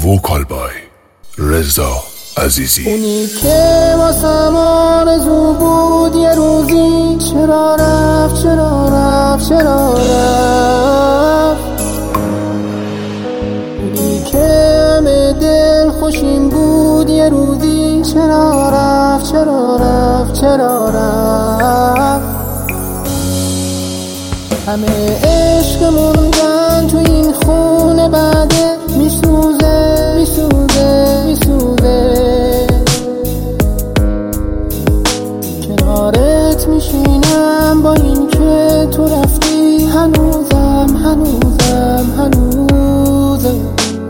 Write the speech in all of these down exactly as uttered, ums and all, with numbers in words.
وکال بای رضا عزیزی. اونی که واسم آرزو بود یه روزی چرا رفت چرا رفت چرا رفت. اونی که همه دل خوشیم بود یه روزی چرا رفت چرا رفت چرا رفت. همه عشق موندن تو این خونه بعده میسوزه میسوزه میسوزه. کنارت میشینم با این که تو رفتی هنوزم هنوزم هنوزم.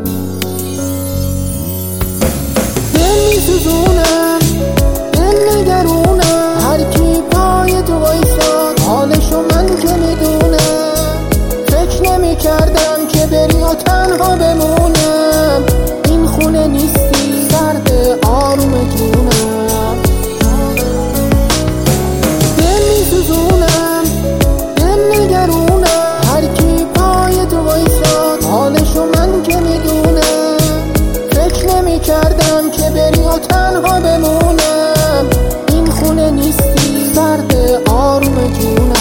دل میسوزونم دل نگرونم هر کی پای تو وایساد حالشو من که میدونم. فکر نمی کردم که بری و تنها بمونم. این خونه نیستی سرد آروم جونم. دل میسوزونم دل نگرونم هر کی پای تو وایساد حالشو من که میدونم. فکر نمی کردم که بری و تنها بمونم. این خونه نیستی سرد آروم جونم.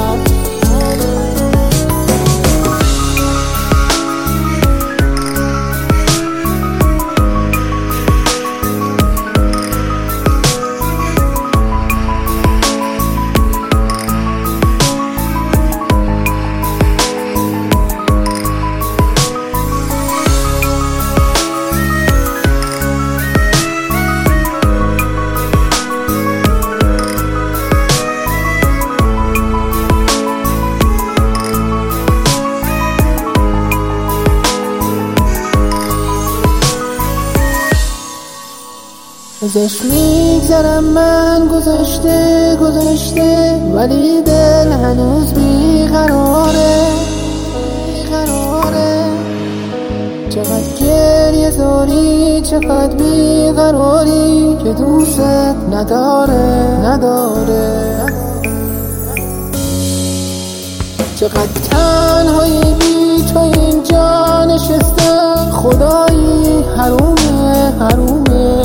ازش میگذرم من گذشته گذشته ولی دل هنوز بیقراره بیقراره. چقدر گریه زاری چقدر بیقراری که دوست نداره نداره. چقدر تنهایی بی تو اینجا نشستم خدایی حرومه حرومه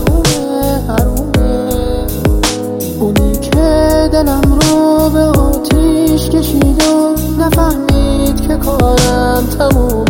اونی که دلم رو به آتیش کشید و نفهمید که کارم تموم.